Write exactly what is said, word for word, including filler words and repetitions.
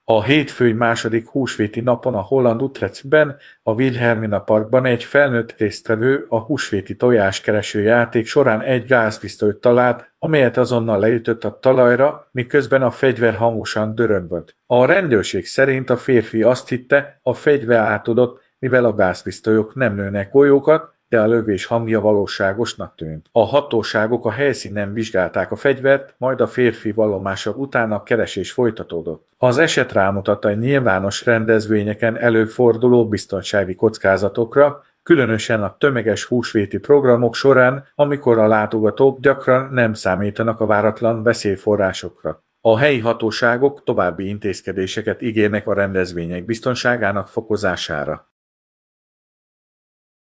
A hétfői második húsvéti napon a holland Utrechtben, a Wilhelmina Parkban egy felnőtt résztvevő a húsvéti tojáskereső játék során egy gázpisztolyt talált, amelyet azonnal leütött a talajra, miközben a fegyver hangosan dörömbölt. A rendőrség szerint a férfi azt hitte, a fegyver átadott, mivel a gázpisztolyok nem lőnek golyókat, de a lövés hangja valóságosnak tűnt. A hatóságok a helyszínen vizsgálták a fegyvert, majd a férfi vallomása után a keresés folytatódott. Az eset rámutat a nyilvános rendezvényeken előforduló biztonsági kockázatokra, különösen a tömeges húsvéti programok során, amikor a látogatók gyakran nem számítanak a váratlan veszélyforrásokra. A helyi hatóságok további intézkedéseket ígérnek a rendezvények biztonságának fokozására.